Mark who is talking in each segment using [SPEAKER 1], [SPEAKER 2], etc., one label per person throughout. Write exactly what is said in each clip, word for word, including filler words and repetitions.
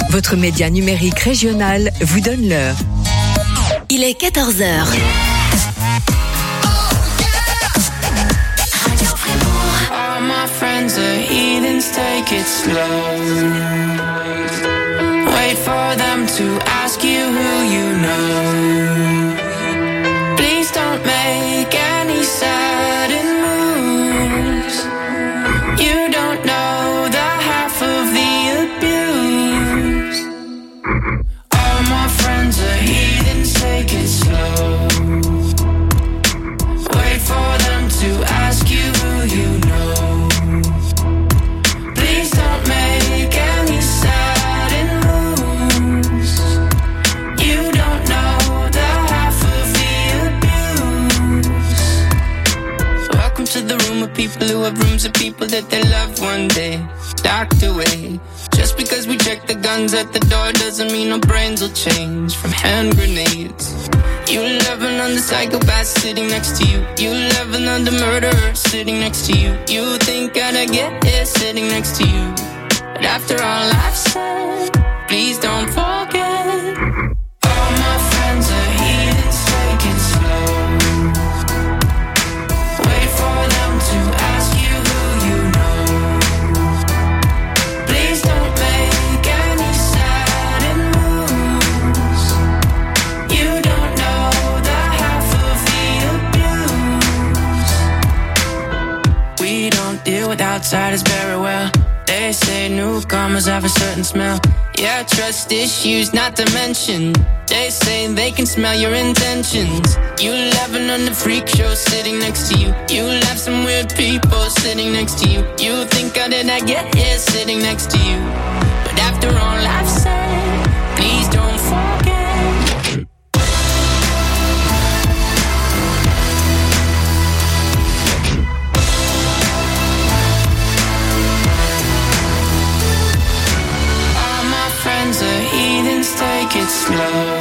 [SPEAKER 1] Votre média numérique régional vous donne l'heure.
[SPEAKER 2] Il est quatorze heures.
[SPEAKER 3] All my friends are heathens, take it slow. Wait for them to ask you who you know. Please don't make any sudden moves. You don't know the half of the abuse. All my friends are heathens, take it slow. Wait for them to ask you who you know. Please don't make any sudden moves. You don't know the half of the abuse. Welcome to the room of people who have rooms of people that they love one day docked away. Just because we check the guns at the door doesn't mean our brains will change from hand grenades. You loving on the psychopath sitting next to you. You loving on the murderer sitting next to you. You think I'd get here sitting next to you. But after all I've said, please don't forget. All my friends are heathens, take it slow. Wait for them to ask you who you know. Please don't make any sudden moves. You don't know the half of the abuse. We don't deal with outsiders very well. They say newcomers have a certain smell. Yeah, trust issues not to mention. They say they can smell your intentions. You laughing on the freak show sitting next to you. You laugh some weird people sitting next to you. You think how did I get here sitting next to you. But after all I've said, please don't forget. Friends are heathens, take it slow.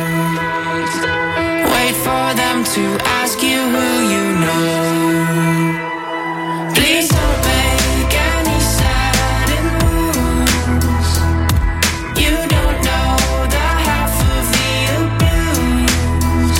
[SPEAKER 3] Wait for them to ask you who you know. Please don't make any sudden moves. You don't know the half of the abuse.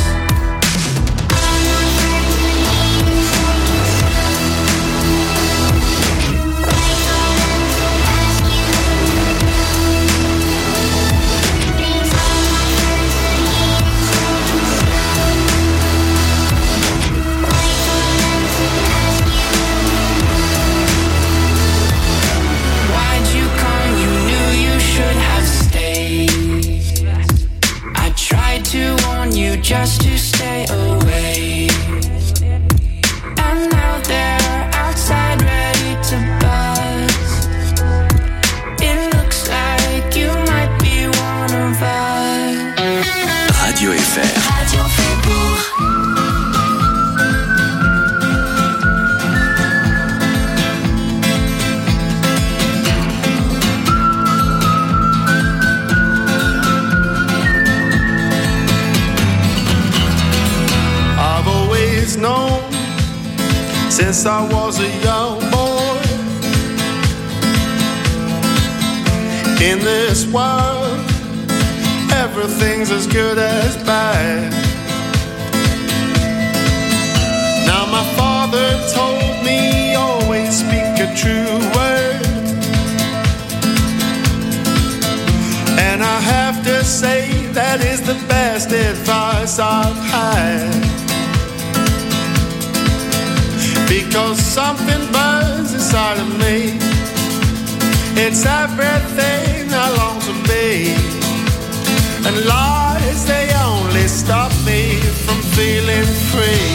[SPEAKER 3] To warn you just to stay away. And now they're outside ready to buzz. It looks like you might be one of us.
[SPEAKER 4] Radio F R.
[SPEAKER 2] Radio Fribourg.
[SPEAKER 5] Known since I was a young boy. In this world, everything's as good as bad. Now my father told me always speak a true word, and I have to say that is the best advice I've had. Because something burns inside of me. It's everything I long to be. And lies, they only stop me from feeling free.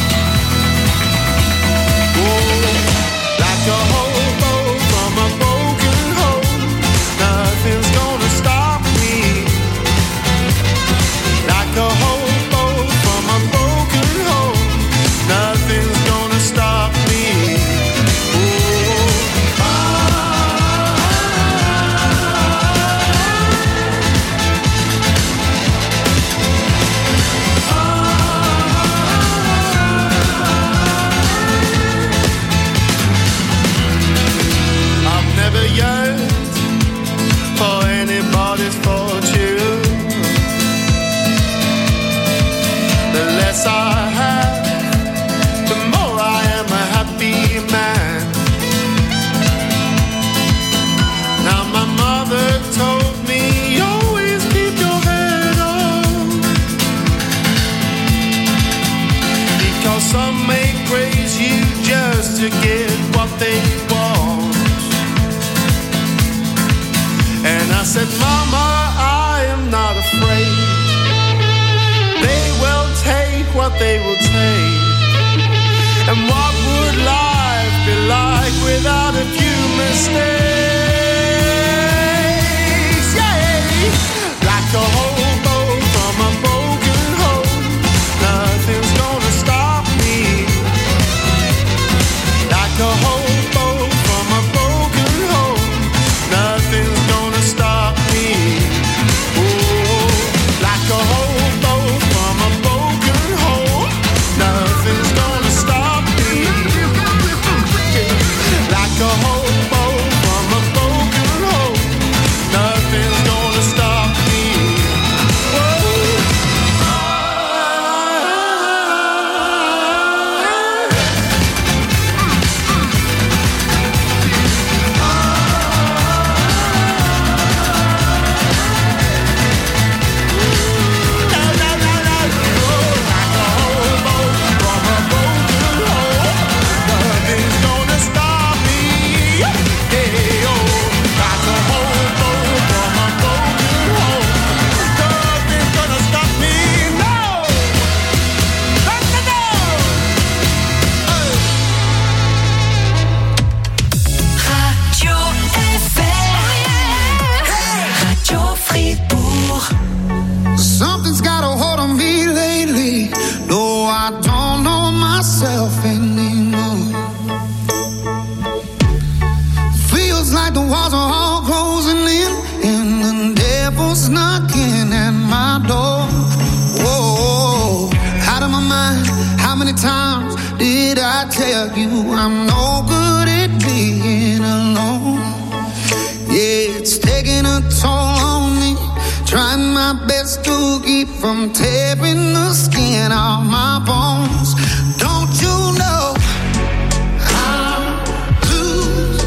[SPEAKER 5] Whoa, like a hobo from a broken home, nothing's gonna stop me. Like a hobo from a broken home, nothing's gonna stop me. Oh, ah, this fortune. The less I have, the more I am a happy man. Now my mother told me, always keep your head on, because some may praise you just to get what they want. And I said, Mama, I am not afraid. They will take what they will take. And what would life be like without a few mistakes? Yeah, like a hobo from a broken home, nothing's gonna stop me. Like a hobo from a broken home, nothing's gonna stop me. Oh, like a hobo from a broken home, nothing's gonna stop me. Like a hobo from a broken home, nothing's gonna stop me.
[SPEAKER 6] Something's got a hold on me lately. No, I don't know myself anymore. Feels like the walls are all closing in, and the devil's knocking at my door. Whoa, out of my mind. How many times did I tell you I'm no good at being alone? Yeah, it's taking a toll on me. Trying my best to keep from tearing the skin off my bones. Don't you know I lose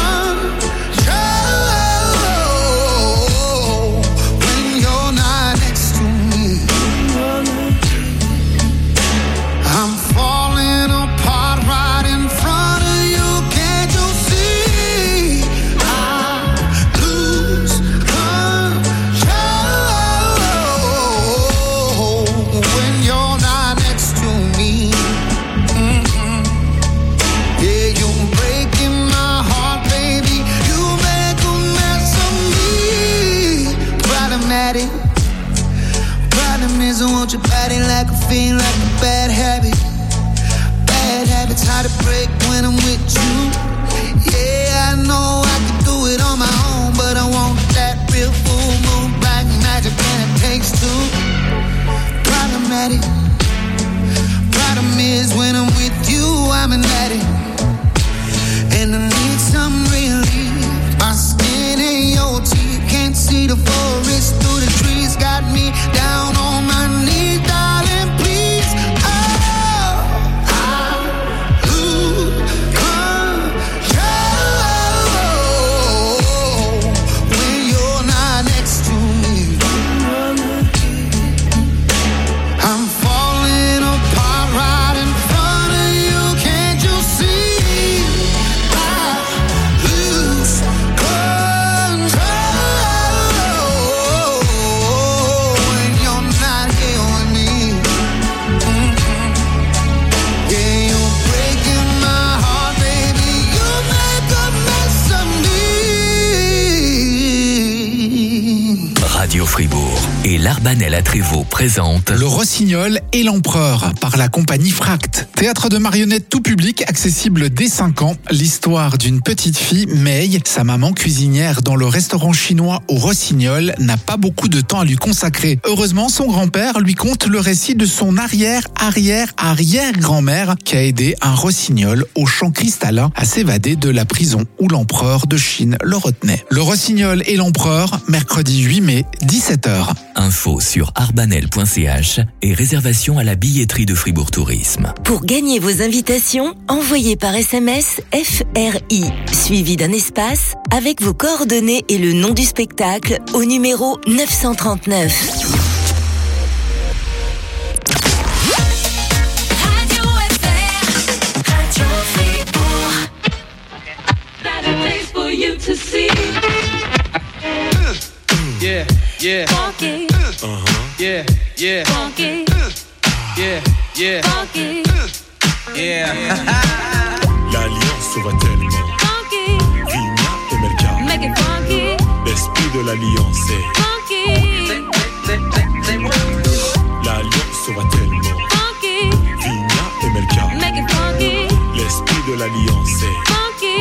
[SPEAKER 6] control when you're not next to me? I'm falling apart right in front of you. Can't you see? I lose control when you're not next to me. Mm-mm. Yeah, you're breaking my heart, baby. You make a mess of me. Problematic. Problem is I want your body like a fiend, like a bad habit. Bad habits hard to break when I'm with you. Yeah, I know I can do it on my own, but I want that real full moon black magic, and it takes two. Problematic. Problem is when I'm with you, I'm an addict, and I need some relief. My skin and your teeth can't see the forest through the trees. Got me down on my knees, darling, please. Oh, I lose control when
[SPEAKER 4] Radio Fribourg et l'Arbanel à Trévaux présente
[SPEAKER 7] Le Rossignol et l'Empereur par la compagnie Fract. Théâtre de marionnettes tout public, accessible dès cinq ans. L'histoire d'une petite fille, Mei, sa maman cuisinière dans le restaurant chinois au Rossignol, n'a pas beaucoup de temps à lui consacrer. Heureusement, son grand-père lui conte le récit de son arrière-arrière-arrière-grand-mère qui a aidé un rossignol au champ cristallin à s'évader de la prison où l'empereur de Chine le retenait. Le Rossignol et l'Empereur, mercredi huit mai, dix-sept heures.
[SPEAKER 4] Info sur arbanel point c h et réservation à la billetterie de Fribourg Tourisme.
[SPEAKER 2] Pour gagner vos invitations, envoyez par S M S F R I, suivi d'un espace, avec vos coordonnées et le nom du spectacle au numéro neuf cent trente-neuf.
[SPEAKER 8] Yeah, yeah.
[SPEAKER 2] Funky.
[SPEAKER 8] Uh-huh. Yeah, yeah.
[SPEAKER 2] Funky.
[SPEAKER 8] Yeah, yeah.
[SPEAKER 2] Funky.
[SPEAKER 8] Yeah.
[SPEAKER 9] L'alliance va tellement.
[SPEAKER 2] Funky.
[SPEAKER 9] Vigna et Melka.
[SPEAKER 2] Make it funky.
[SPEAKER 9] L'esprit de l'alliance est.
[SPEAKER 2] Funky.
[SPEAKER 9] L'alliance va tellement.
[SPEAKER 2] Funky.
[SPEAKER 9] Vigna et Melka.
[SPEAKER 2] Make it funky.
[SPEAKER 9] L'esprit de l'alliance est.
[SPEAKER 2] Funky.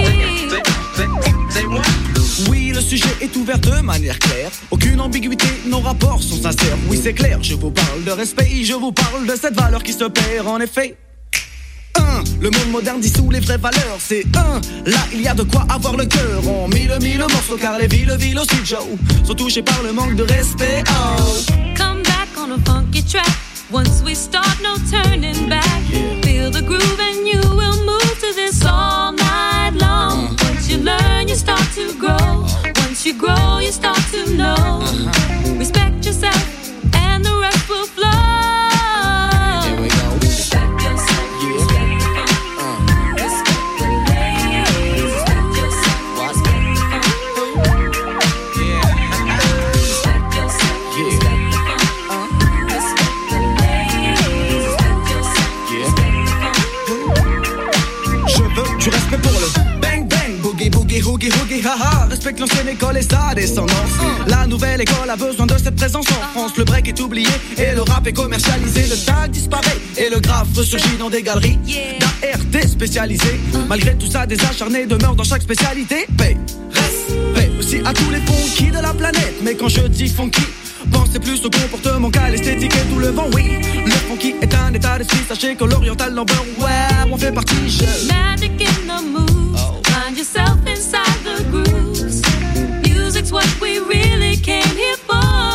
[SPEAKER 8] Oui, le sujet est ouvert de manière claire. Aucune ambiguïté, nos rapports sont sincères. Oui, c'est clair, je vous parle de respect, je vous parle de cette valeur qui se perd en effet. Un, le monde moderne dissout les vraies valeurs. C'est un, là il y a de quoi avoir le cœur. En mille mille morceaux car les villes, villes aussi Joe sont touchées par le manque de respect. Oh.
[SPEAKER 10] Come back on a funky track. Once we start, no turning back.
[SPEAKER 8] Yeah.
[SPEAKER 10] Feel the groove and you will move to this all night long.
[SPEAKER 8] Uh-huh.
[SPEAKER 10] Once you learn, you start to grow. Once you grow, you start to know.
[SPEAKER 8] Uh-huh.
[SPEAKER 10] Respect yourself and the rest will flow.
[SPEAKER 8] Here we go.
[SPEAKER 10] Respect yourself.
[SPEAKER 8] Yeah.
[SPEAKER 10] Respect the funk.
[SPEAKER 8] Uh.
[SPEAKER 10] Respect the ladies. Respect yourself.
[SPEAKER 8] What?
[SPEAKER 10] Respect the funk.
[SPEAKER 8] Yeah.
[SPEAKER 10] Respect yourself.
[SPEAKER 8] Yeah.
[SPEAKER 10] Respect the funk.
[SPEAKER 8] Uh.
[SPEAKER 10] Respect the ladies. Respect yourself.
[SPEAKER 8] Yeah.
[SPEAKER 10] Respect the funk.
[SPEAKER 8] Je veux du respect pour le bang bang, boogie boogie hoogie hoogie haha. Respecte l'ancienne école et sa descendance. La nouvelle école a besoin de cette présence en France. Le break est oublié et le rap est commercialisé. Le tag disparaît et le graphe ressurgit dans des galeries d'A R T spécialisées. Malgré tout ça, des acharnés demeurent dans chaque spécialité. Paix, respect aussi à tous les funky de la planète. Mais quand je dis funky, pensez plus au comportement qu'à l'esthétique et tout le vent, oui. Le funky est un état d'esprit, sachez que l'oriental number, ouais, on fait partie, je...
[SPEAKER 10] Magic in the moves. Find yourself inside the grooves. Music's what we really came here for.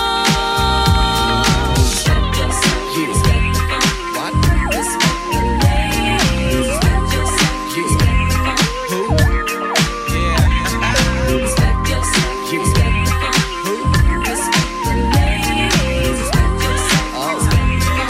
[SPEAKER 10] Respect yourself.
[SPEAKER 8] Yeah.
[SPEAKER 10] Respect the funk.
[SPEAKER 8] What?
[SPEAKER 10] Respect the ladies. Respect yourself.
[SPEAKER 8] Yeah.
[SPEAKER 10] Respect the funk.
[SPEAKER 8] Who? Yeah.
[SPEAKER 10] Respect yourself.
[SPEAKER 8] Yeah.
[SPEAKER 10] Respect the funk.
[SPEAKER 8] Who?
[SPEAKER 10] Respect the ladies. Respect yourself.
[SPEAKER 8] Oh.
[SPEAKER 10] Respect the funk.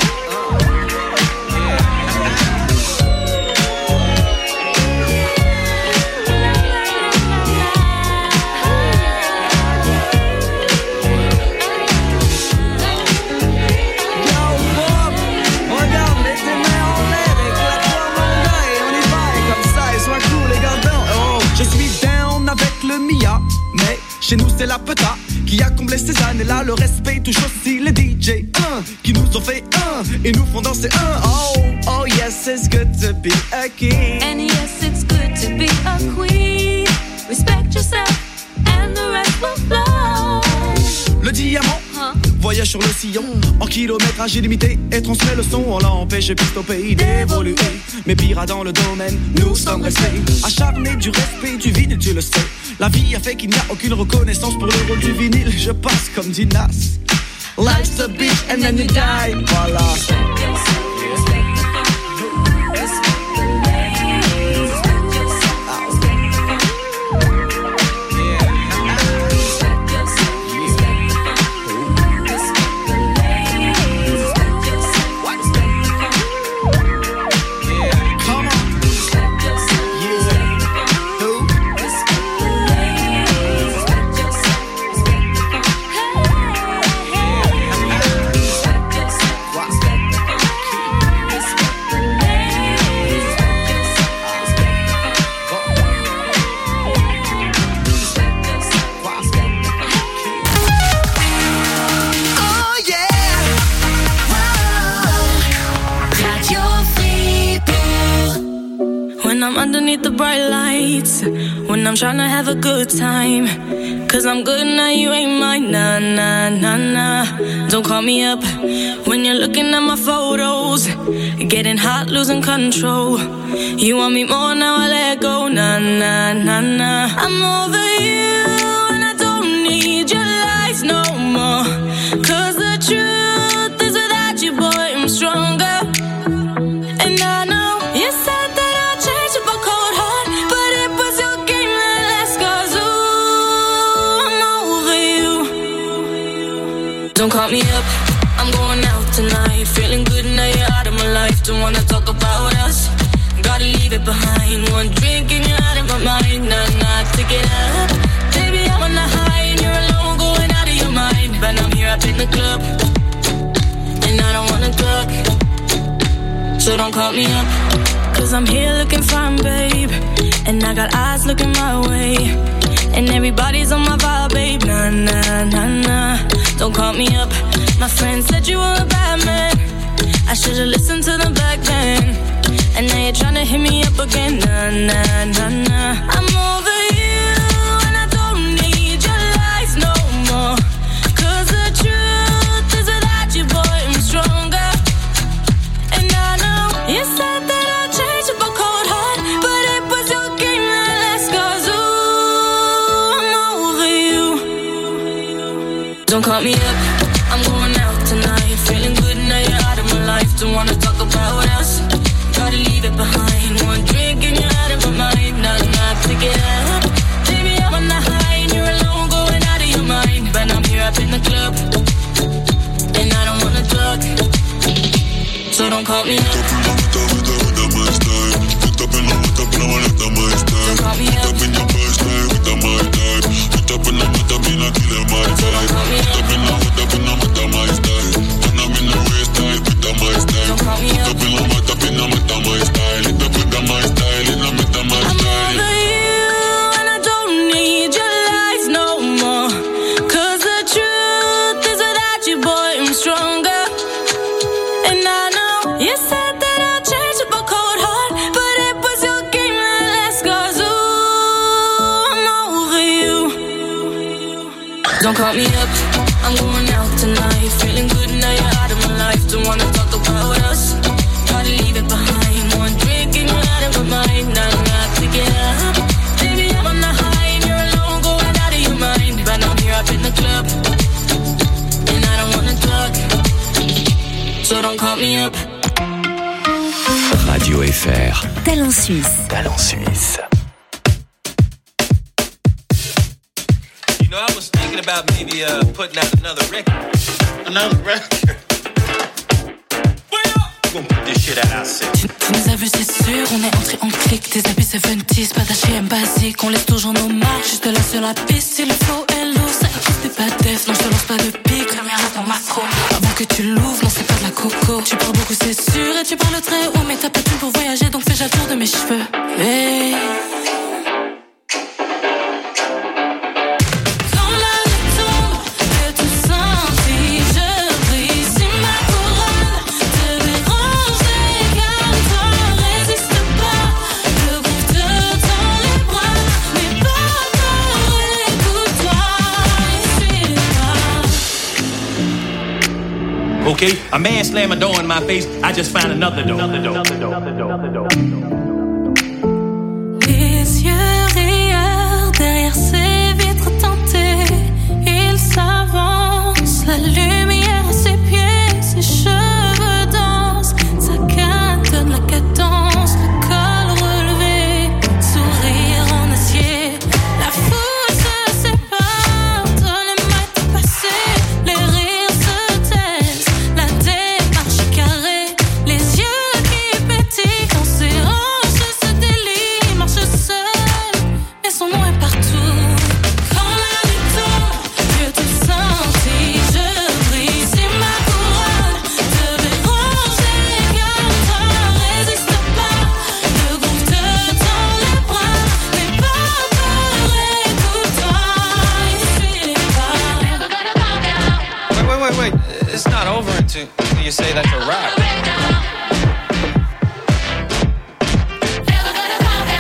[SPEAKER 8] Regarde, mets tes mains en l'air, éclate-toi mon gars et on y va, et comme ça, et sois cool les gardons. Oh, je suis down avec le Mia, mais chez nous c'est la peta qui a comblé ces années-là. Le respect touche aussi les D J, un, qui nous ont fait un, et nous font danser un. Oh, oh yes, it's good to be a king.
[SPEAKER 10] And yes, it's good to be a queen. Respect yourself, and the rest will flow.
[SPEAKER 8] Le diamant
[SPEAKER 10] Huh?
[SPEAKER 8] voyage sur le sillon en kilométrage illimité et transmet le son. On l'empêche piste au pays d'évoluer. Mais pire dans le domaine, nous sommes restés acharnés du respect du vinyle, tu le sais. La vie a fait qu'il n'y a aucune reconnaissance pour le rôle du vinyle. Je passe comme dit Nas. Life's a bitch and then you die. Voilà.
[SPEAKER 10] Respect yourself, respect the funk. Respect the ladies. Respect yourself, respect the funk. Respect yourself, respect the funk. Respect the ladies. Respect yourself, respect the funk.
[SPEAKER 8] Come on.
[SPEAKER 10] Respect yourself, respect the funk.
[SPEAKER 8] Who?
[SPEAKER 10] Respect the ladies. Respect yourself, respect the funk. Respect yourself, respect the funk.
[SPEAKER 11] I'm underneath the bright lights, when I'm trying to have a good time. Cause I'm good now, you ain't mine. Nah, nah, nah, nah. Don't call me up when you're looking at my photos. Getting hot, losing control. You want me more, now I let go. Nah, nah, nah, nah. I'm over you and I don't need your lies no more. Cause the truth is without you, boy, I'm stronger. And I know you said that I'll change up a cold heart, but it was your game that last. Cause ooh, I'm over you. Don't call me up, I'm going out tonight. Feeling good now you're out of my life. Don't wanna talk about us, gotta leave it behind. One drink and you're out of my mind. Nah, nah, take it up. Baby, I'm on the high and you're alone, going out of your mind. But I'm here up in the club, and I don't wanna talk. So don't call me up, cause I'm here looking fine, babe. And I got eyes looking my way, and everybody's on my vibe, babe. Nah, nah, nah, nah. Don't call me up. My friend said you were a bad man, I should've listened to them back then. And now you're tryna hit me up again. Nah, nah, nah, nah. I'm over you and I don't need your lies no more. Cause the truth is without you, boy, I'm stronger. And I know you said that I'd change up a cold heart, but it was your game that last. Cause ooh, I'm over you. Don't call me up, I'm going out tonight. Feeling good now you're out of my life. Don't wanna talk about us, gotta leave it behind. One drink and you're out of my mind. Nah, nah, pick it up. Baby, I'm on the high and you're alone, going out of your mind. But I'm here up in the club, and I don't wanna talk. So don't call me up. Don't call me up. Don't call me up, I'm going out tonight. Feeling good now you're out of my life. Don't wanna talk about us, gotta leave it behind. One drink and you're out of my mind. Nah, nah, pick it up. Baby, I'm on the high and you're alone, going out of your mind. But I'm here up in the club, and I don't wanna talk. So don't call me up.
[SPEAKER 4] Radio F R.
[SPEAKER 2] Talent Suisse.
[SPEAKER 4] Talent Suisse.
[SPEAKER 12] You know, I was thinking about maybe uh, putting out another record. Another record? We're gonna put this shit out ourselves.
[SPEAKER 11] Tu, tu nous as vu, c'est sûr, on est entré en clic. Des habits seventies, pas d'H et M basique. On laisse toujours nos marques, juste là sur la piste. Si le flow est lourd, ça existe pas def. Non, je te lance pas de pique, caméra dans macro. Avant que tu l'ouvres, non, c'est pas de la coco. Tu parles beaucoup, c'est sûr, et tu parles très haut. Mais t'as pas de thune pour voyager, donc fais-je le tour de mes cheveux. Hey.
[SPEAKER 12] Okay, a man slammed a door in my face. I just found another door.
[SPEAKER 11] Les yeux rieurs derrière ses vitres teintées, il s'avance, la lumière à ses pieds, ses cheveux dansent, sa canne donne la cadence, le col relevé, sourire en acier. La foule se sépare, dans les mètres passés, les rires se taisent, la démarche carrée, les yeux qui pétillent quand ses hanches se délient, marche seul, mais son nom est partout. Quand la nuit tombe, je te sentis, je brille, c'est ma couronne, te déranger, car toi résiste pas, le groupe te tend les bras, mais pas peur, écoute-toi, et suis les pas.
[SPEAKER 12] Wait, wait, wait, wait. It's not over until you say that's a wrap.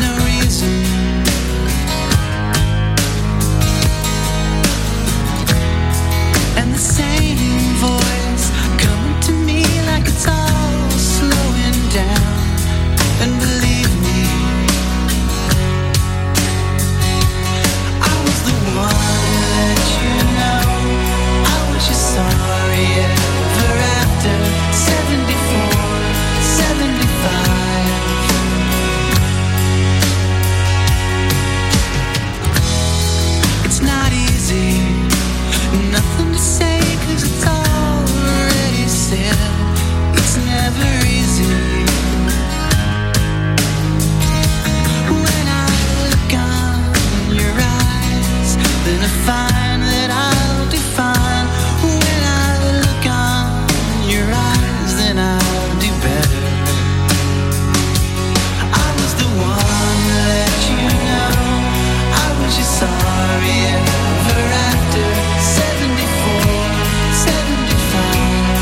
[SPEAKER 6] no reason. And the same voice coming to me like it's all slowing down. And believe me, I was the one who let you know I was your sorry ever after. Seventy-four, seventy-five. It's not easy, nothing to say 'cause it's already said. It's never easy. When I look on your eyes, then I find that I'll define. When I look on your eyes, then I'll do better. I was the one that let you know I was your sorry ever after. Seventy-four, seventy-five.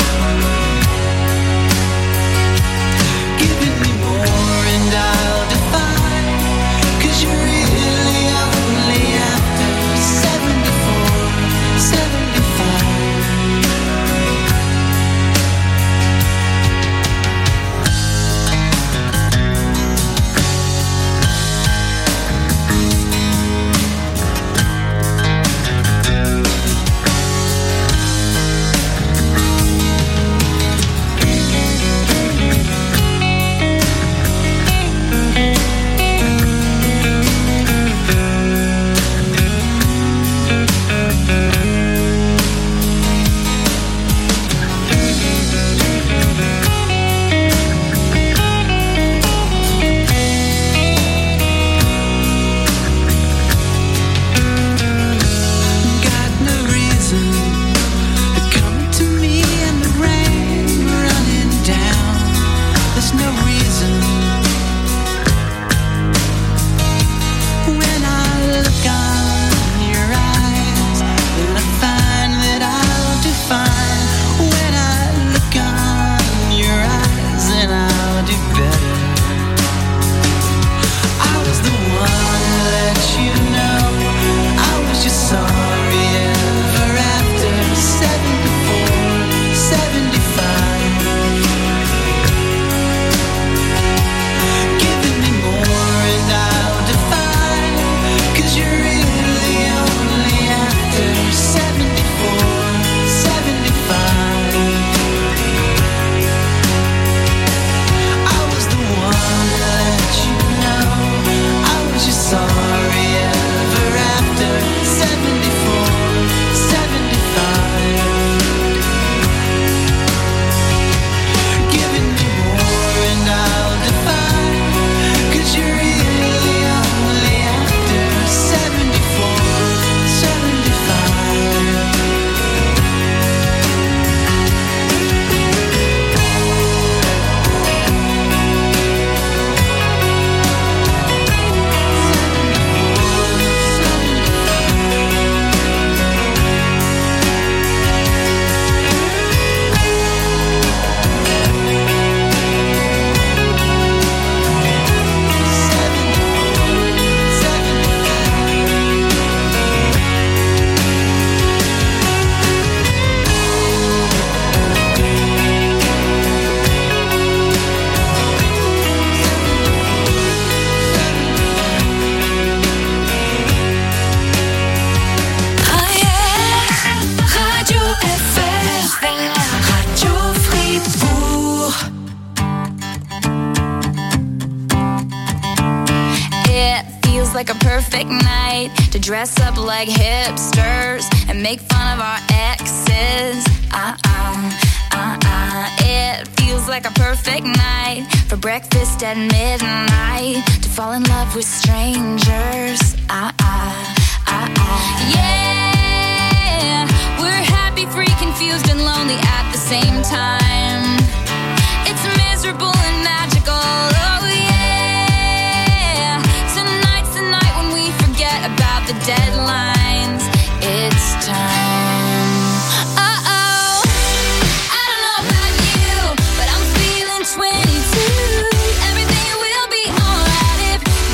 [SPEAKER 6] Giving me more and I'll define. 'Cause you're really only after. Seventy-four, seventy-five. Got no reason. Coming to me and the rain running down. There's no reason. When I look on your eyes, then I find that I'll do fine. When I look on your eyes, then I'll do better. I was the one who let you know I was your sorry ever after. Seventy-four, seventy-five. Giving me more and I'll define. 'Cause you're really only after. Seventy-four, seventy-five. I was the one who let you know I was your sorry ever after. Seventy-four, seventy-five. Giving me more and I'll define. 'Cause you're really only after. Seventy-four, seventy-five.
[SPEAKER 10] Radio F R, Radio Fribourg.
[SPEAKER 11] It feels like a perfect night to dress up like hipsters and make fun of our exes. Uh-uh, uh-uh. It feels like a perfect night for breakfast at midnight to fall in love with strangers. Uh-uh, uh-uh. Yeah, we're happy, free, confused, and lonely at the same time. It's miserable and magical. Oh yeah. Tonight's the night when we forget about the deadlines. It's time. Uh-oh. I don't know about you, but I'm feeling twenty-two. Everything will be alright if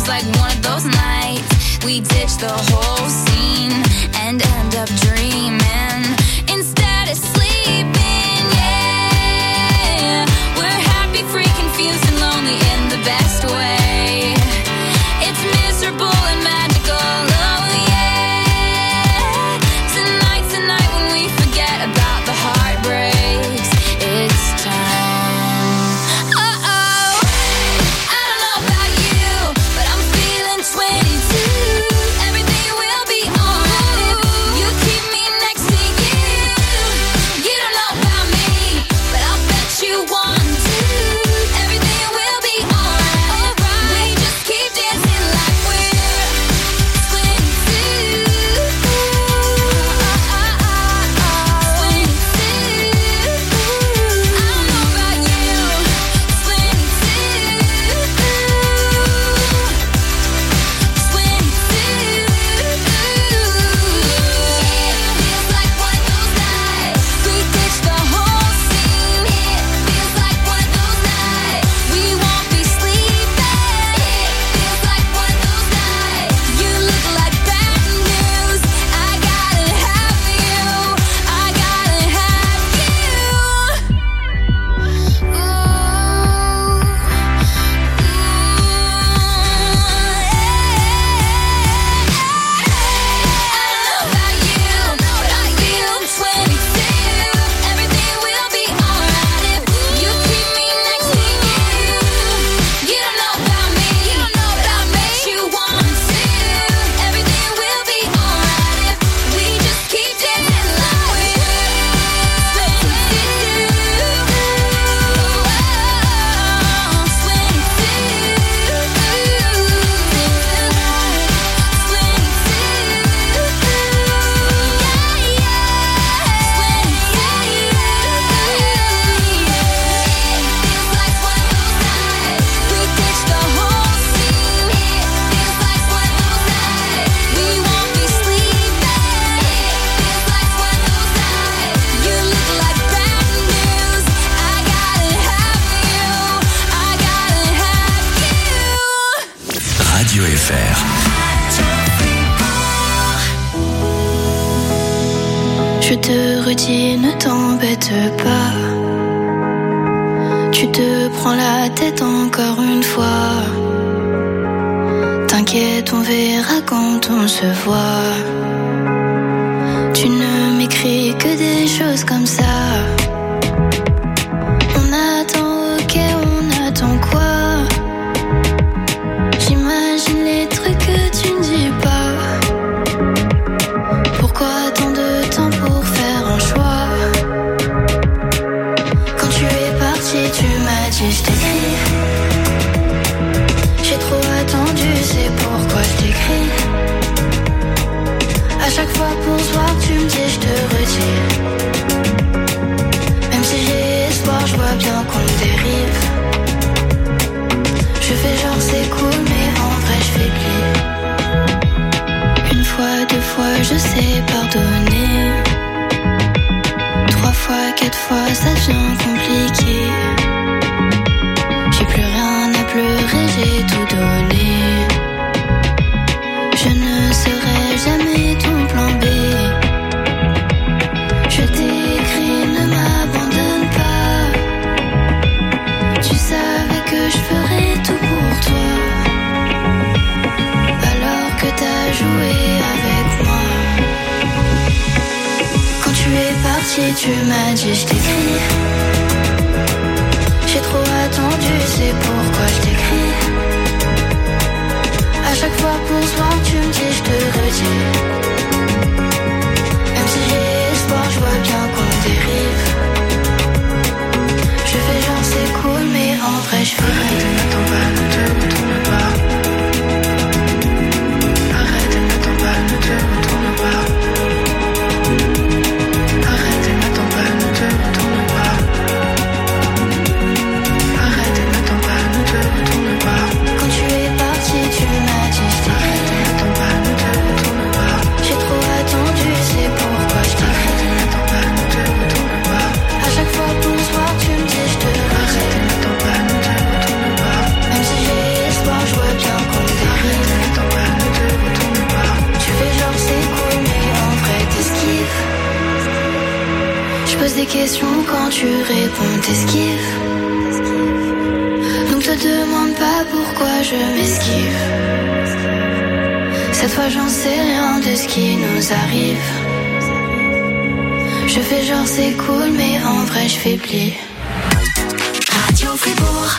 [SPEAKER 13] like one of those nights we ditch the whole scene and end up dreaming instead of sleeping. Yeah, we're happy, free, confused, and lonely in the best way. It's miserable and magical. Oh yeah, tonight, tonight when we forget about the heartbreaks, it's time. Uh-oh, I don't know about you, but I'm feeling twenty-two. Everything will be alright if you keep me next to you. You don't know about me, but I'll bet you want to. Everything will be alright. We just keep dancing like we're twenty-two.
[SPEAKER 4] Radio F R.
[SPEAKER 14] Je te redis, ne t'embête pas. Tu te prends la tête encore une fois. T'inquiète, on verra quand on se voit. Tu ne m'écris que des choses comme ça. On attend, ok, on attend quoi? J'imagine les trucs que tu ne dis pas. Pourquoi tant de temps pour faire un choix? Quand tu es parti, tu m'as dit je t'écris. J'ai trop attendu, c'est pourquoi je t'écris. À chaque fois pour se voir, tu me dis je te redis. Même si j'ai espoir, je vois bien qu'on dérive. Je fais genre c'est cool, mais en vrai je fais pli. Une fois, deux fois, je sais pardonner. Trois fois, quatre fois, ça devient compliqué. J'ai plus rien à pleurer, j'ai tout donné. Je ne serai jamais ton plan B. Je t'écris, ne m'abandonne pas. Tu savais que je ferais tout pour toi. Alors que t'as joué avec moi. Quand tu es parti, tu m'as dit je t'écris. J'ai trop attendu, c'est pourquoi je t'écris. À chaque fois pour se voir, tu me dis je te redis. Même si j'ai espoir, je vois bien qu'on dérive. Je fais genre c'est cool, mais en vrai je fais arrête, n'attends pas, ne te retourne pas. Arrête, n'attends pas, ne te retourne pas. Arrête, n'attends pas, ne te retourne pas. Arrête, n'attends pas, ne te retourne pas. questions quand tu réponds, t'esquives. Donc te demande pas pourquoi je m'esquive. Cette fois j'en sais rien de ce qui nous arrive. Je fais genre c'est cool mais en vrai je fais pli. Radio Fribourg.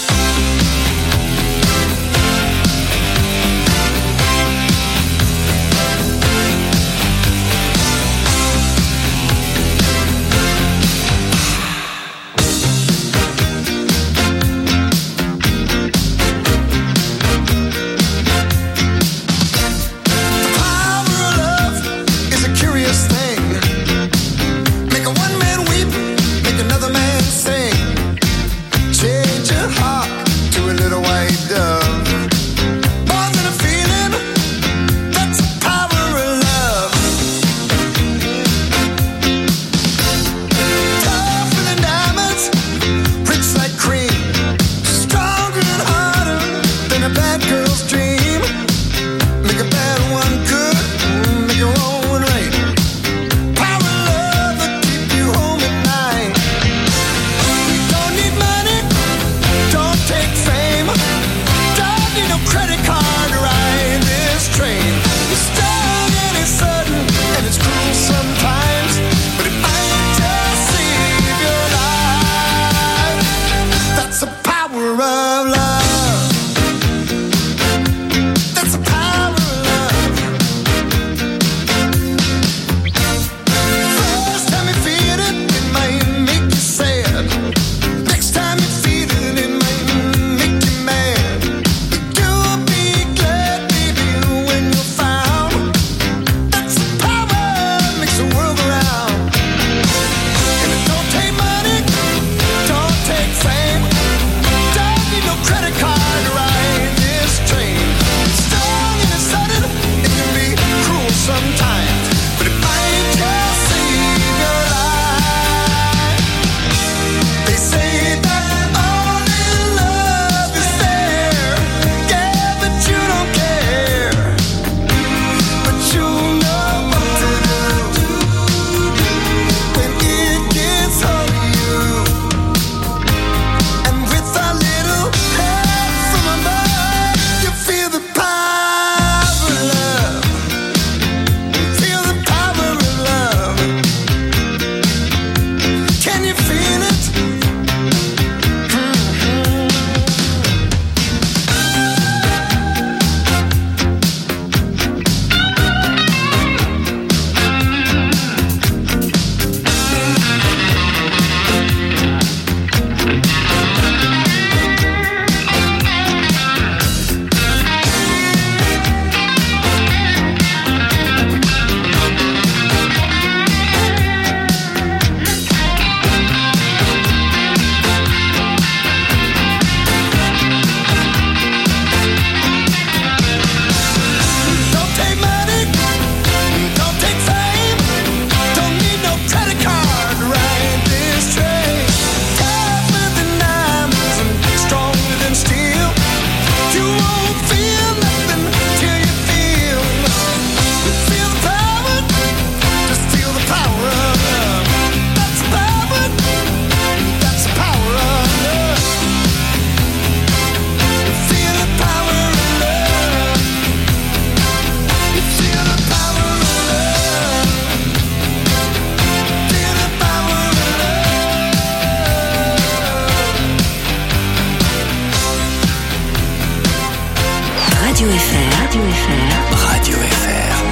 [SPEAKER 2] Radio F R. Radio F R. Radio F R.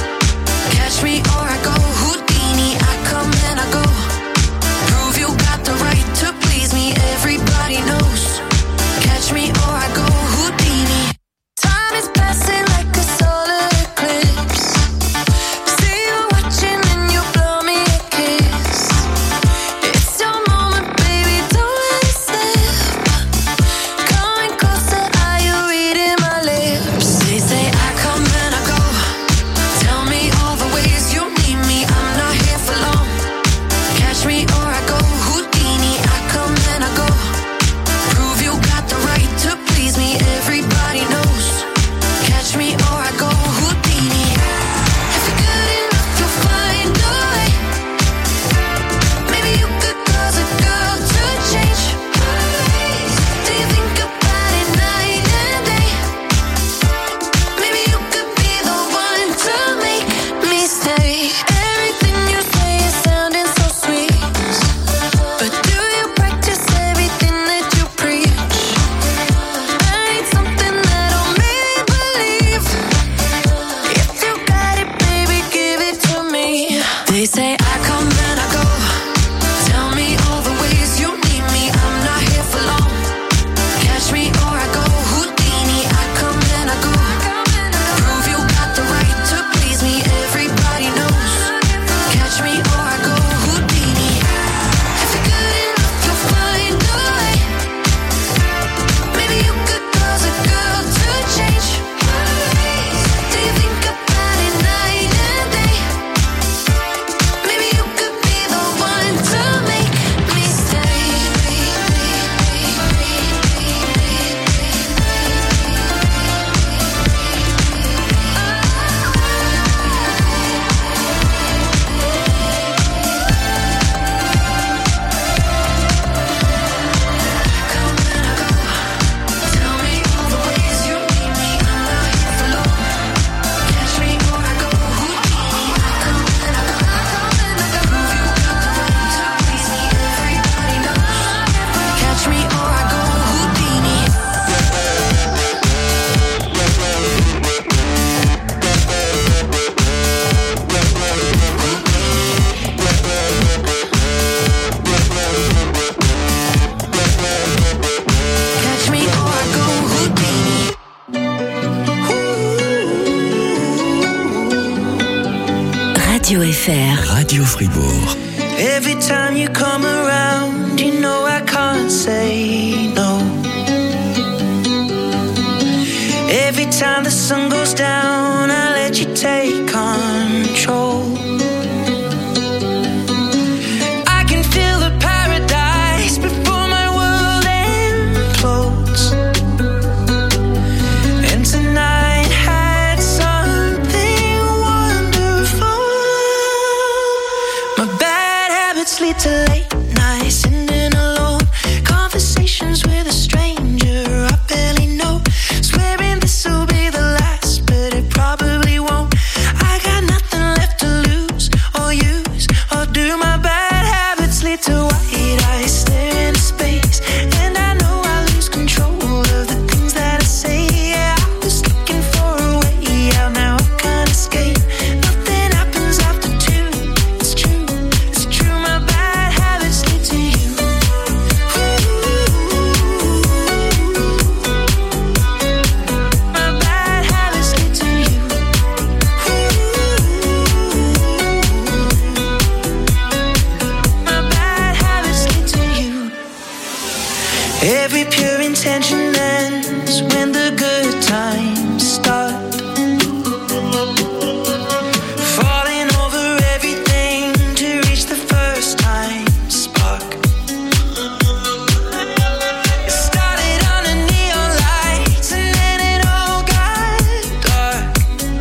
[SPEAKER 15] Catch me or I go Houdini. I come and I go. Prove you got the
[SPEAKER 3] They say I come and I go. Tell me all the ways you need me. I'm not here for long. Catch me or I go Houdini. I come and I go. Prove you got the right to please me. Everybody knows. Catch me or I go Houdini. If you're good enough, you'll find a way. Maybe you could cause a girl to change. Do you think about it night and day? Maybe you could be the one to make me stay. Tell me all the ways you need me. I'm not here for long. Catch me or I go Houdini. I come and I go. Prove you got the right to please me. Everybody knows. Catch me or I go Houdini. Catch me or I go Houdini.
[SPEAKER 2] Radio F R.
[SPEAKER 4] Radio Fribourg.
[SPEAKER 8] Every time you come around, you know I can't say no. Every time the sun goes down, I let you take control. I can feel the paradise before my world implodes. And tonight had something wonderful. My bad habits lead to late nights, sitting alone. Conversations with a stranger I barely know. Swearing this will be the last, but it probably won't. I got nothing left to lose or use or do. My bad habits lead to white eyes stare into space, and I know I lose control of the things that I say. Yeah, I was looking for a way out, now I can't escape. Nothing happens after two. It's true, it's true. My bad habits lead to you. My bad habits lead to you. My bad habits lead to you. Every pure intention ends when the good times start. Falling over everything to reach the first time spark. It started under neon lights and then it all got dark.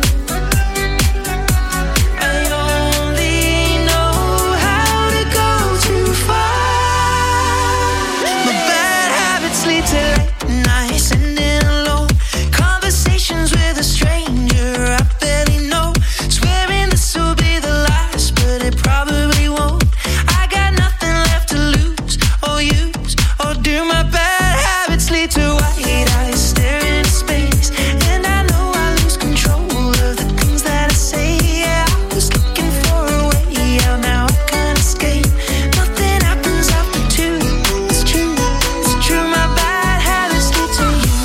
[SPEAKER 8] I only know how to go too far. My bad habits lead to late nights, sitting alone. Conversations with a stranger I barely know. Swearing this will be the last, but it probably won't. I got nothing left to lose or use or do. My bad habits lead to white eyes staring into space, and I know I lose control of the things that I say. Yeah, I was looking for a way out, now I can't escape. Nothing happens after two. It's true, it's true. My bad habits lead to you.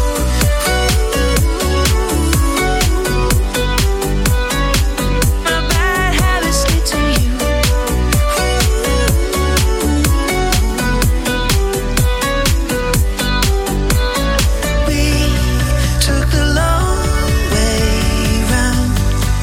[SPEAKER 8] My bad habits lead to you. We took the long way round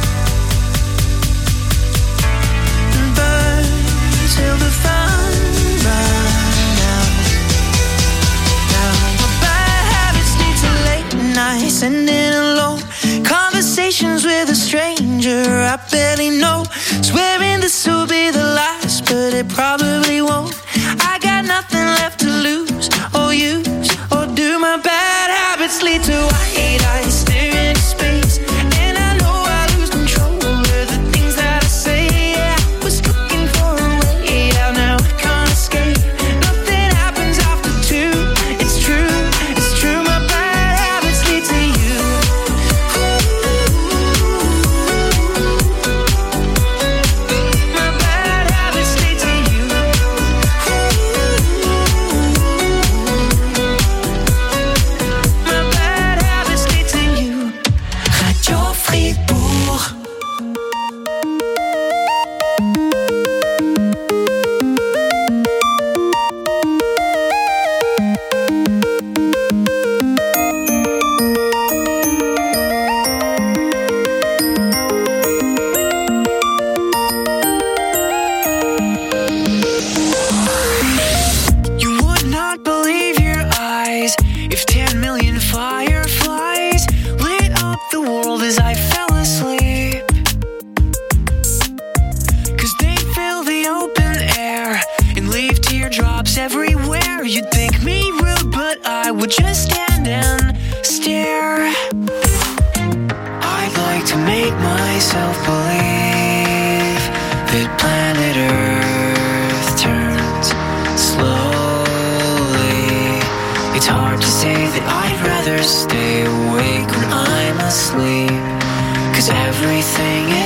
[SPEAKER 8] and burned till the fun ran out. Now my bad habits lead to late nights, sitting alone. Conversations with a stranger I barely know. Swearing this will be the last, but it probably won't. I got nothing left to lose or use or do. My bad habits lead to white eyes staring into space, and I know I lose control of the things that I say. Yeah, I was looking for a way out, now I can't escape. Nothing happens after two. It's true, it's true. My bad habits lead to you.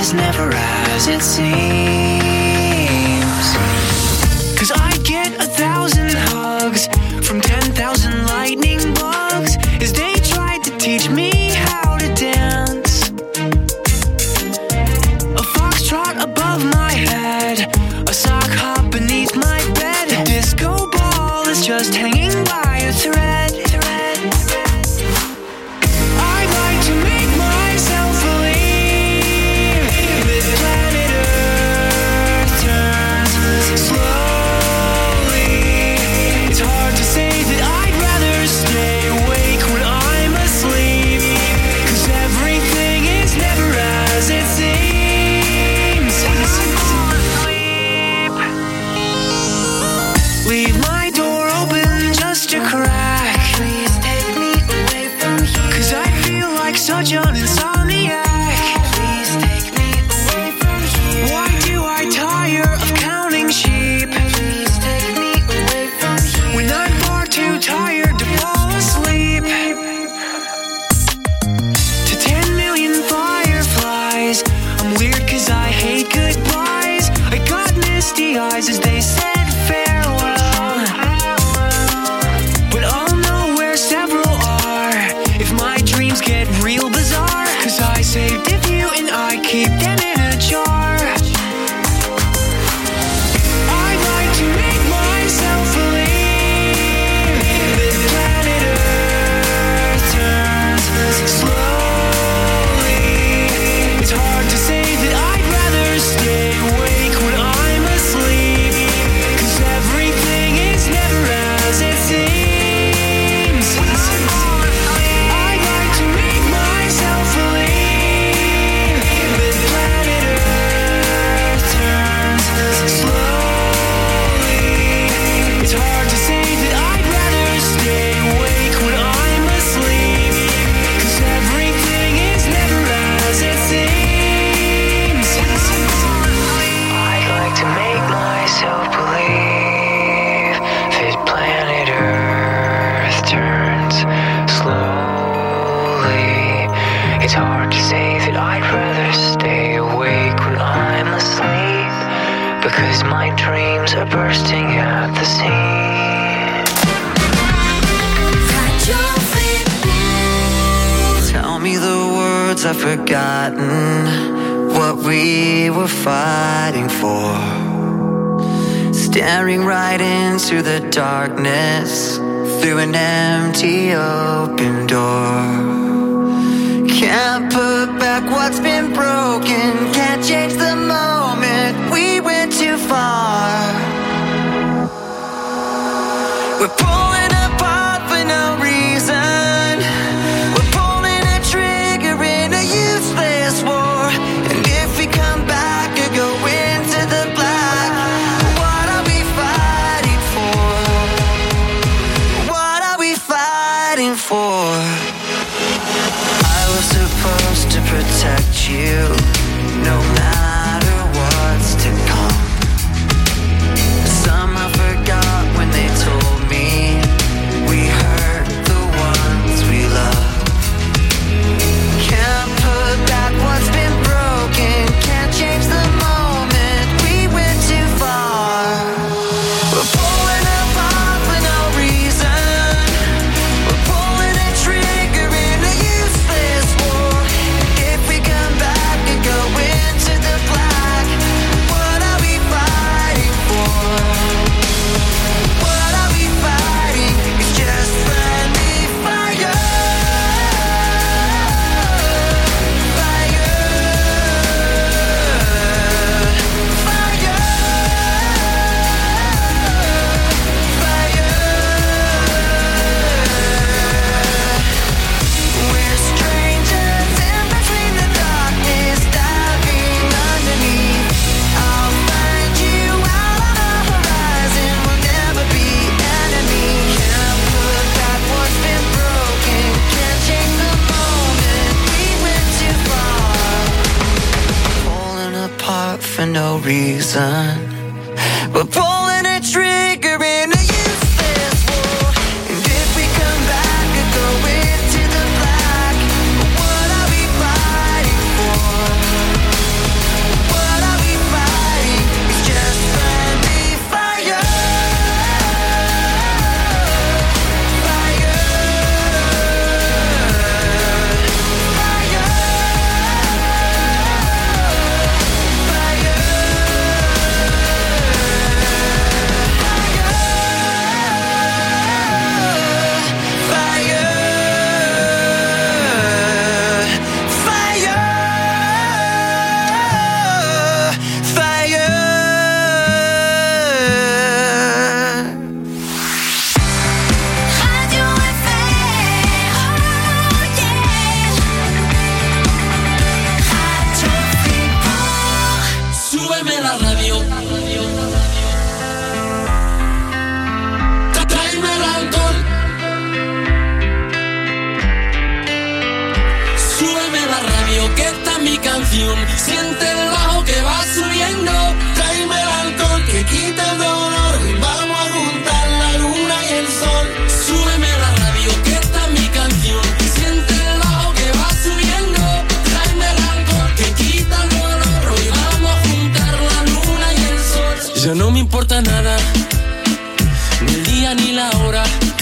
[SPEAKER 3] is never as it seems. Cause I get a thousand hugs from ten thousand lightning bugs as they tried to teach me how to dance. A foxtrot above my head, a sock hop beneath my bed. A disco ball is just hanging by a thread. I'd like to make myself believe that planet Earth turns slowly. It's hard to say that I'd rather stay awake when I'm asleep, 'cause everything is never as it seems. When I'm asleep, leave my door open just a crack. Please take me away from here, 'cause I feel like such an insomniac. Please take me away from here. Why do I tire of counting sheep? Please take me away from here, when I'm far too tired to fall asleep. To ten million fireflies, I'm weird 'cause I hate goodbyes. I got misty eyes as they said farewell, but I'll know where several are if my dreams get real bizarre, 'cause I saved a few and I keep them in a jar. I'd like to make myself believe that planet Earth turns slowly. It's hard to say that I'd rather stay awake when I'm asleep, 'cause everything is never as it seems. I'd like to make myself believe that planet Earth turns slowly. It's hard to say that I'd rather stay awake when I'm asleep, 'cause everything is never as it seems. I'd like to make myself believe that planet Earth turns slowly. It's hard to say that I'd rather stay awake when I'm asleep, because my dreams are bursting at the seams. Tell me the words I've forgotten, what we were fighting for. Staring right into the darkness through an empty open door. Can't put back what's been broken, can't change the moment we went too far. We're pulling apart for no reason. We're pulling a trigger in a useless war. And if we come back or go into the black, what are we fighting for? What are we fighting for? I was supposed to protect you, no matter what's to come. Somehow forgot when they told me we hurt the ones we love. Can't put back what's been broken, can't change the moment we went too far. We're pulling apart for no reason. We're pulling a trigger in a useless war. If we come back and go into the black, what are we fighting for? What are we fighting? It's just friendly fire. Fire. Fire. Fire. We're strangers in between the darkness, diving underneath. I'll find you out on the horizon, we'll never be enemies. Can't put back what's been broken, can't change the moment we went too far. Falling apart for no reason. We're pulling a trigger in a useless war. And if we come back and go into the black, what are we fighting for? radio. Tráeme el alcohol. Súbeme la radio, que esta es mi canción. Siente el bajo que va subiendo. Tráeme el alcohol que quita el dolor. Y vamos a juntar la luna y el sol. Súbeme la radio, que esta es mi canción. Siente el bajo que va subiendo. Tráeme el alcohol que quita el dolor. Hoy vamos a juntar la luna y el sol. Ya no me importa nada, ni el día ni la hora.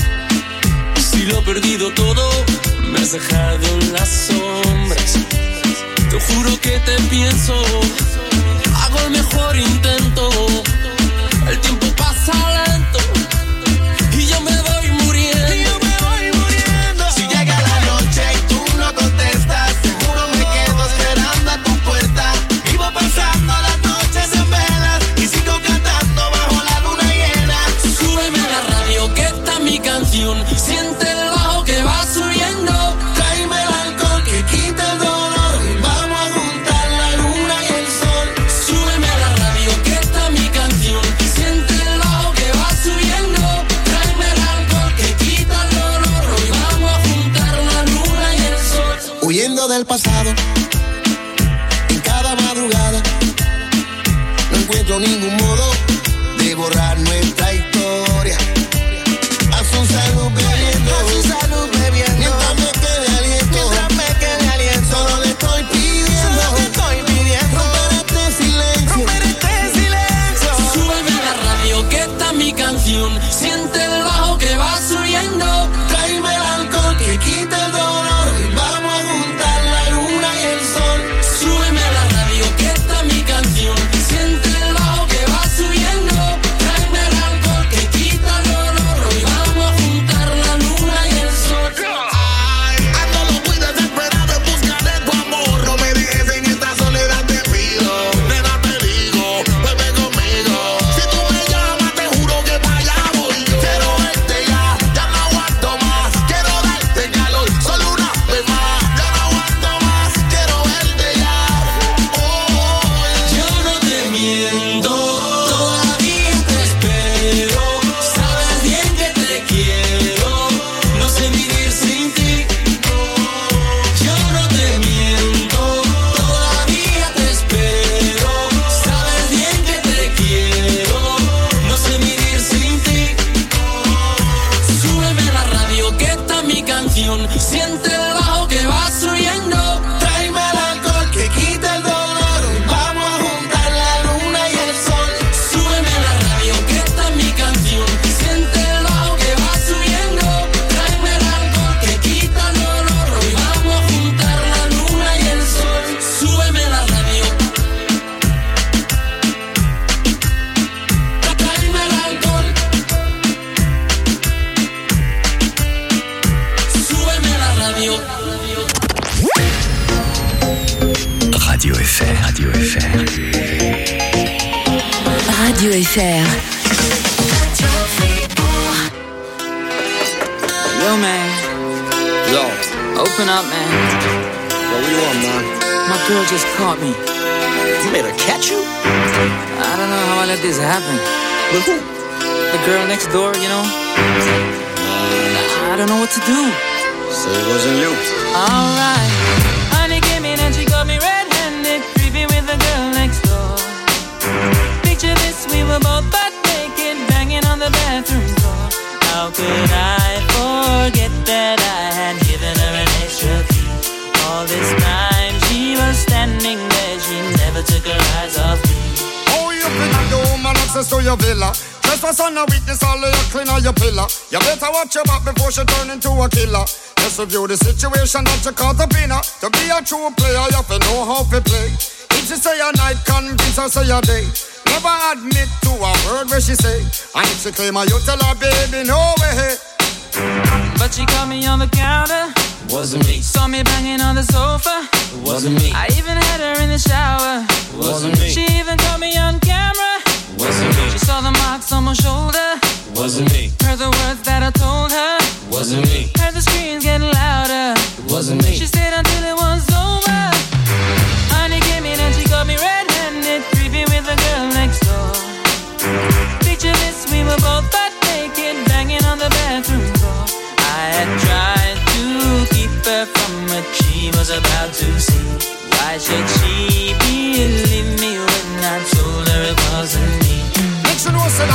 [SPEAKER 3] Si lo he perdido todo, me has dejado en las sombras. Te juro que te pienso, hago el mejor intento. El tiempo pasa lento y yo me voy muriendo. Y yo me voy muriendo.
[SPEAKER 6] Si llega la noche y tú no contestas, seguro me quedo esperando a tu puerta. Vivo pasando las noches en velas y sigo cantando bajo la luna llena.
[SPEAKER 3] Súbeme la radio, que esta es mi canción. Siente el bajo que va subiendo. Tráeme el alcohol que quita el dolor. Y vamos a juntar la luna y el sol. Súbeme la radio, que esta es mi canción. Siente el bajo que va subiendo. Tráeme el alcohol que quita el dolor. Hoy vamos a juntar la luna y el sol.
[SPEAKER 6] Huyendo del pasado, en cada madrugada, no encuentro ningún modo de borrar nuestra historia. A su salud bebiendo, a su salud bebiendo, mientras me quede aliento, mientras me quede aliento. Solo le estoy pidiendo, solo le estoy pidiendo, romper este silencio, romper este silencio.
[SPEAKER 3] Súbeme la radio, que esta es mi canción. Siente el bajo que va subiendo. Tráeme el alcohol que quita el dolor. Y vamos a juntar la luna y el sol. Súbeme la radio, que esta es mi canción. Siente el bajo que va subiendo. Tráeme el alcohol que quita el dolor. Hoy vamos a juntar la luna y el sol.
[SPEAKER 6] Ay, ando loco y desesperado en busca de tu amor. No me dejes en esta soledad, te pido. Nena, te digo, vuelve conmigo. Si tú me llamas, te juro que para allá voy yo. Quiero verte ya, ya no aguanto más. Quiero darte calor, solo una vez más. Ya no aguanto más, quiero verte ya. Oh,
[SPEAKER 3] Yo no te miento, todavía te espero. Sabes bien que te quiero, no sé vivir sin ti. Yo no te miento, todavía te espero. Sabes bien que te quiero, no sé vivir sin ti. Súbeme la radio, que esta es mi canción. Siente el bajo que va subiendo. Tráeme el alcohol que quita el dolor. Vamos a juntar la luna y el sol. Súbeme la radio, que esta es mi canción. Siente el bajo que va subiendo. Tráeme el alcohol que quita el dolor. Hoy vamos a juntar la luna y el sol. Súbeme la radio. Tráeme el alcohol. Súbeme la radio.
[SPEAKER 4] Radio F R. Radio F R.
[SPEAKER 2] Radio F R.
[SPEAKER 15] Yo, man.
[SPEAKER 16] Yo,
[SPEAKER 15] Open up, man.
[SPEAKER 16] what do you want, man?
[SPEAKER 15] My girl just caught me.
[SPEAKER 16] You made her catch you?
[SPEAKER 15] I don't know how I let this happen.
[SPEAKER 16] With who?
[SPEAKER 15] The girl next door, you know? I don't know what to do.
[SPEAKER 16] So it wasn't you.
[SPEAKER 15] Alright. Honey came in and she got me red-handed, creepy with the girl next door. Picture this, we were both butt naked, banging on the bathroom door. How could I forget that I had given her an extra key? All this time she was standing there, she never took her eyes off me.
[SPEAKER 17] Oh, you finna do woman access to your villa. Trespass on a weakness, all of your clean on your pillar. You better watch your back before she turn into a killer. Just review the situation that you caught up in her. To be a true player, you have to know how to play. If she say a night, convince her say a day. Never admit to a word where she say. And if she claim her, you tell her, baby, no way.
[SPEAKER 15] But she caught me on the counter.
[SPEAKER 3] Wasn't me.
[SPEAKER 15] Saw me banging on the sofa.
[SPEAKER 3] Wasn't me.
[SPEAKER 15] I even had her in the shower.
[SPEAKER 3] Wasn't me.
[SPEAKER 15] She even caught me on camera.
[SPEAKER 3] Wasn't me.
[SPEAKER 15] She saw the marks on my shoulder.
[SPEAKER 3] Wasn't me.
[SPEAKER 15] Heard the words that I told her.
[SPEAKER 3] Wasn't me.
[SPEAKER 15] Heard the screams getting louder.
[SPEAKER 3] Wasn't me.
[SPEAKER 15] She stayed until it was over. Honey came in and she got me red-handed, creepy with the girl next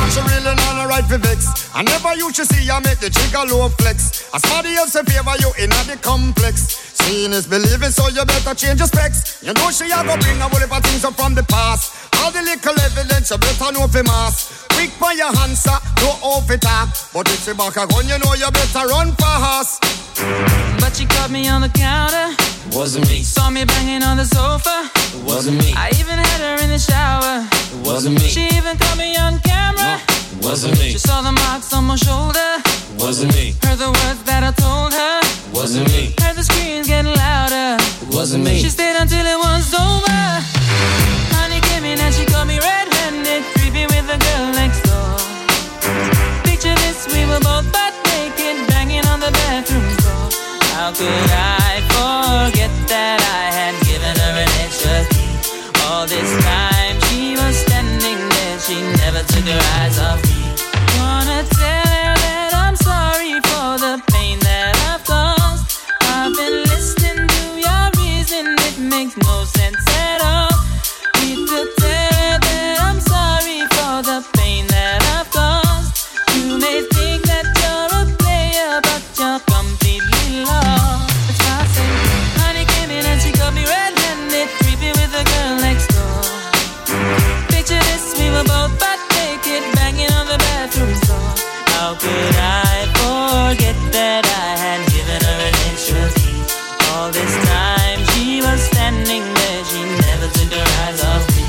[SPEAKER 17] but she really not no right for vex. I never used to see her make the jigger low flex. As somebody else in favor you in the complex. Seeing is believing, so you better change your specs. You know she a go bring a whole heap of things up from the past. All the little evidence you better know for mass. Quick for your answer, no off it talk. But if she back a gun, you know you better run fast.
[SPEAKER 15] But she caught me on the counter.
[SPEAKER 18] Wasn't me.
[SPEAKER 15] Saw me banging on the sofa.
[SPEAKER 18] It wasn't me.
[SPEAKER 15] I even had her in the shower.
[SPEAKER 18] It wasn't me.
[SPEAKER 15] She even caught me on camera.
[SPEAKER 18] It wasn't me.
[SPEAKER 15] She saw the marks on my shoulder.
[SPEAKER 18] It wasn't me.
[SPEAKER 15] Heard the words that I told her.
[SPEAKER 18] It wasn't me.
[SPEAKER 15] Heard the screams getting louder.
[SPEAKER 18] It wasn't me.
[SPEAKER 15] She stayed until it was over. Honey came in and she caught me red-handed, creepy with the girl next door. Picture this, we were both butt naked, banging on the bathroom door. How could I forget that I had given her an extra key? All this time she was standing there, she never took her eyes off me. Wanna tell her that I'm sorry for the pain that I've caused. I've been listening to your reason, it makes no sense at all. Need to tell her that I'm sorry for the pain that I've caused. You may think that you're a player, but you're completely lost. That's why I say, honey came in and she got me red-handed, creepy with the girl next door. Picture this, we were both butt naked, banging on the bathroom door. How could I forget that I had given her an extra key? All this time she was standing there, she never took her eyes off me.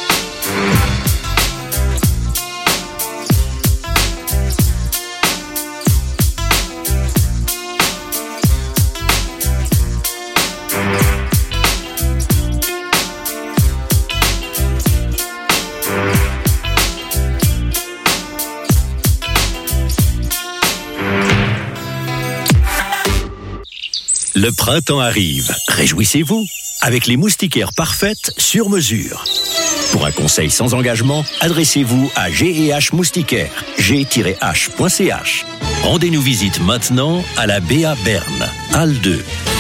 [SPEAKER 19] Le printemps arrive. Réjouissez-vous avec les moustiquaires parfaites sur mesure. Pour un conseil sans engagement, adressez-vous à G et H Moustiquaires, g tiret h point c h. Rendez-nous visite maintenant à la B A Berne, Halle deux.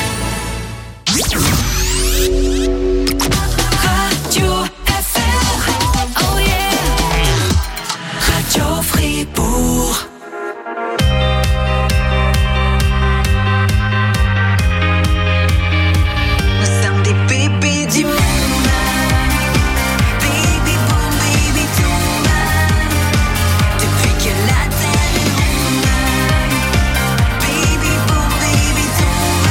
[SPEAKER 3] Radio F R, oh yeah, Radio Fribourg.
[SPEAKER 6] Nous sommes des bébés du monde. Baby boom, baby tombe. Depuis que la terre est ronde. Baby boom, baby tombe.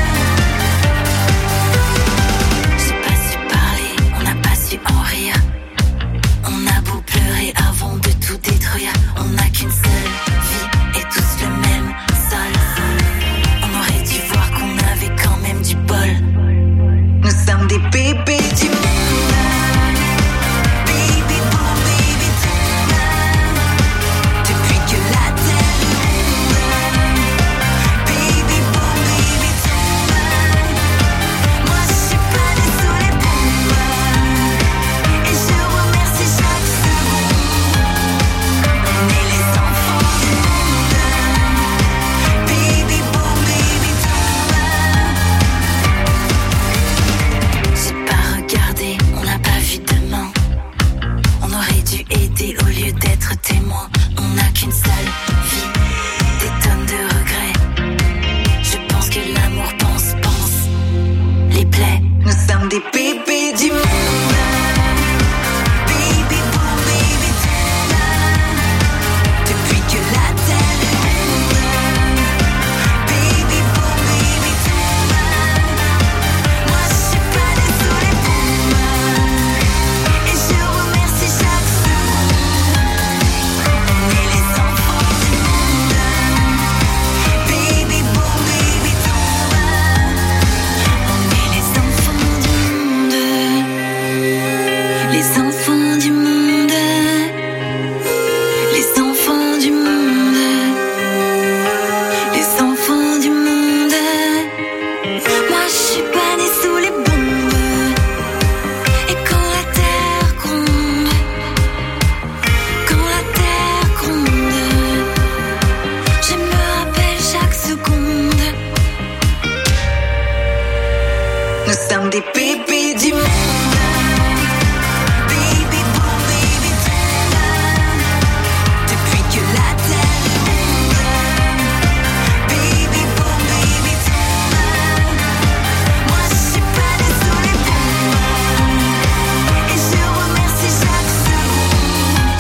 [SPEAKER 6] J'ai pas su parler, on n'a pas su en rire. On a beau pleurer avant de tout détruire. On n'a qu'une seule vie et tous le même sol. On aurait dû voir qu'on avait quand même du bol. Nous sommes des bébés du monde. Baby boom, baby tombe. Depuis que la terre est ronde. Baby boom, baby tombe. Moi je suis pas née sous les bombes. Et je remercie chaque seconde. On est les enfants du monde. Baby boom, baby tombe. J'ai pas regardé, on n'a pas vu demain. On aurait dû aider au lieu d'être témoin. On n'a qu'une seule vie, des tonnes de regrets. Je pense que l'amour pense, pense les plaies. Nous sommes des bébés du monde.